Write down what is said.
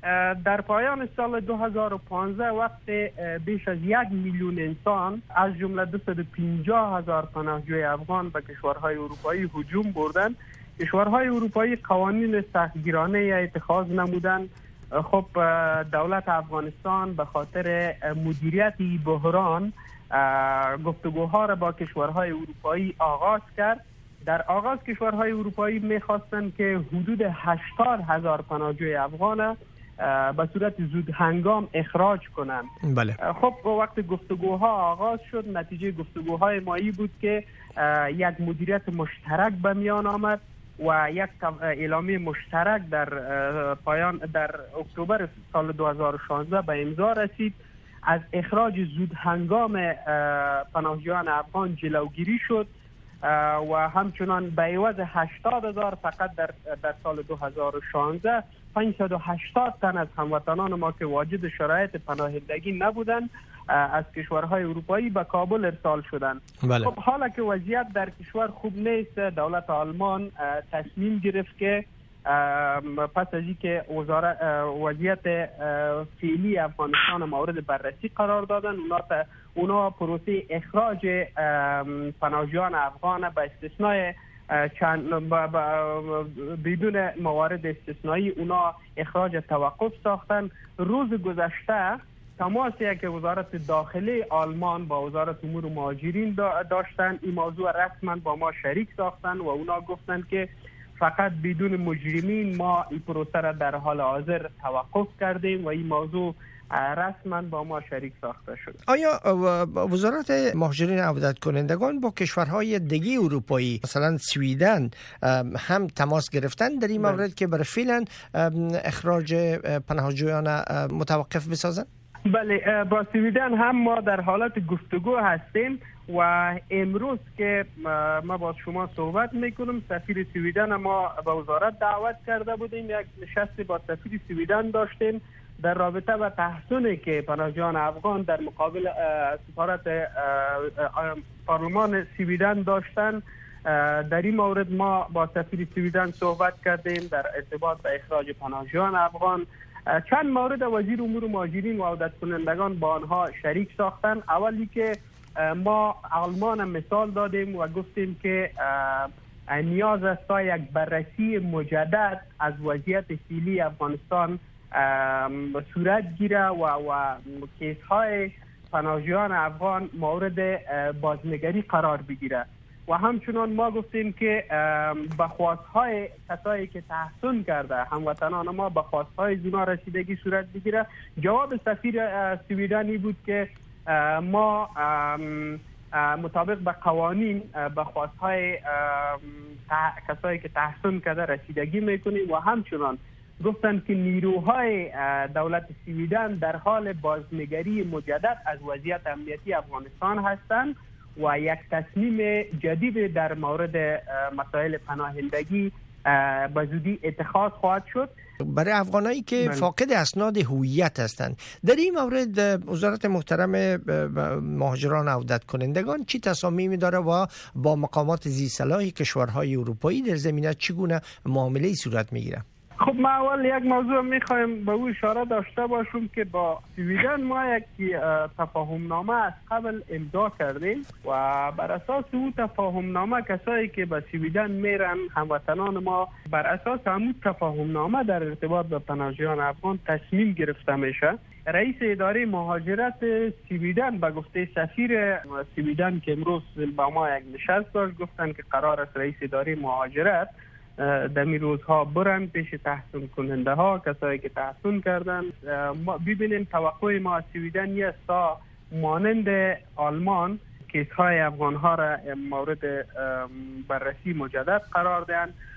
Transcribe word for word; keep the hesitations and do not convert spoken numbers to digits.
در پایان سال دو هزار و پانزده وقت بیش از یک میلیون انسان از جمله دویست و پنجاه هزار پناهجوی افغان به کشورهای اروپایی هجوم بردند، کشورهای اروپایی قوانین سختگیرانه اتخاذ نمودند. خب دولت افغانستان به خاطر مدیریت بحران گفتگوها را با کشورهای اروپایی آغاز کرد. در آغاز کشورهای اروپایی میخواستند که حدود هشتاد هزار پناهجوی افغان به صورت زود هنگام اخراج کنند. بله. خب وقت گفتگوها آغاز شد، نتیجه گفتگوهای مایی بود که یک مدیریت مشترک به میان آمد و یک اعلامیه مشترک در پایان در اکتبر سال دو هزار و شانزده به امضا رسید. از اخراج زود هنگام پناهجویان افغان جلوگیری شد و همچنان به عوض هشتاد هزار فقط در در سال دو هزار و شانزده پانصد و هشتاد تن از هموطنان ما که واجد شرایط پناهندگی نبودند از کشورهای اروپایی به کابل ارسال شدند. بله. خب حالا که وضعیت در کشور خوب نیست، دولت آلمان تصمیم گرفت که پس از اینکه وزارت وضعیت فعلی افغانستان مورد بررسی قرار دادن، اونا اونا پروسه اخراج پناهجویان افغان به استثنای چند بدون موارد استثنایی اونا اخراج توقف ساختن. روز گذشته تماسی که وزارت داخلی آلمان با وزارت امور مهاجرین داشتن این موضوع رسما با ما شریک ساختن و اونا گفتن که فقط بدون مجرمین ما این پروسه را در حال حاضر توقف کردیم و این موضوع رسما با ما شریک ساخته شد. آیا وزارت مهاجرین عودت کنندگان با کشورهای دیگه اروپایی مثلا سویدن هم تماس گرفتن در این مورد که برای فعلا اخراج پناهجویان متوقف بسازن؟ بله، با سویدن هم ما در حالت گفتگو هستیم و امروز که ما با شما صحبت میکنم سفیر سویدن ما به وزارت دعوت کرده بودیم، یک نشست با سفیر سویدن داشتیم در رابطه با تحسنی که پناهجویان افغان در مقابل سفارت پارلمان سویدن داشتن. در این مورد ما با سفیر سویدن صحبت کردیم در ارتباط به اخراج پناهجویان افغان. چند مورد وزیر امور مهاجرین و عودت کنندگان با آنها شریک ساختن. اولی که ما آلمان مثال دادیم و گفتیم که نیاز است تا یک بررسی مجدد از وضعیت فعلی افغانستان صورت گیره و و کیس های پناهجویان افغان مورد بازنگری قرار بگیره و همچنان ما گفتیم که به خواست‌های کسایی که تحسن کرده هموطنان ما به خواست‌های زنا رسیدگی صورت بگیره. جواب سفیر سویدنی بود که ما مطابق به قوانین به خواست‌های کسایی که تحسن کرده رسیدگی میکنیم و همچنان گفتند که نیروهای دولت سویدن در حال بازنگری مجدد از وضعیت امنیتی افغانستان هستند و یک تصمیم جدید در مورد مسائل پناهندگی به زودی اتخاذ خواهد شد. برای افغانایی که فاقد اسناد هویت هستند در این مورد وزارت محترم مهاجران عودت کنندگان چی تصامیمی داره و با مقامات ذی صلاح کشورهای اروپایی در زمینه چگونه معامله صورت میگیره؟ خب ما اول یک موضوع میخوایم به او اشاره داشته باشیم که با سویدن ما یک تفاهم نامه از قبل امضا کردیم و بر اساس او تفاهم نامه کسایی که به سویدن میرن هموطنان ما بر اساس همون تفاهم نامه در ارتباط با پناهجویان افغان تصمیم گرفته میشه. رئیس اداره مهاجرت سویدن به گفته سفیر سویدن که امروز با ما یک نشست داشت گفتن که قرار است رئیس اداره مهاجرت در می روزها برن پیش تحسن کننده ها کسایی که تحسن کردن. ما ببینیم توقع ما از سویدن است تا مانند آلمان کیس های افغان ها را مورد بررسی مجدد قرار دهند